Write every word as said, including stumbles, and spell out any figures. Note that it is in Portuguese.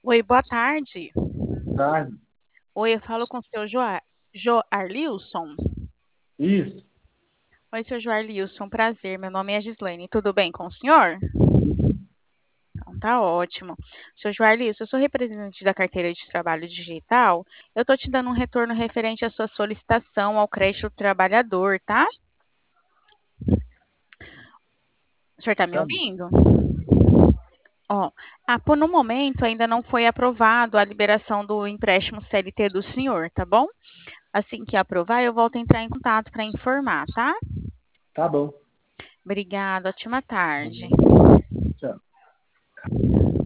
Oi, boa tarde. Tarde. Oi, eu falo com o seu Joa- Joarlilson. Isso. Oi, seu Joarlilson, prazer. Meu nome é Gislaine. Tudo bem com o senhor? Então, tá ótimo. Seu Joarlilson, eu sou representante da carteira de trabalho digital. Eu tô te dando um retorno referente à sua solicitação ao crédito do trabalhador, tá? O senhor tá me Tá bom. ouvindo? Ó, ah, por no momento ainda não foi aprovado a liberação do empréstimo C L T do senhor, tá bom? Assim que aprovar, eu volto a entrar em contato para informar, tá? Tá bom. Obrigada, ótima tarde.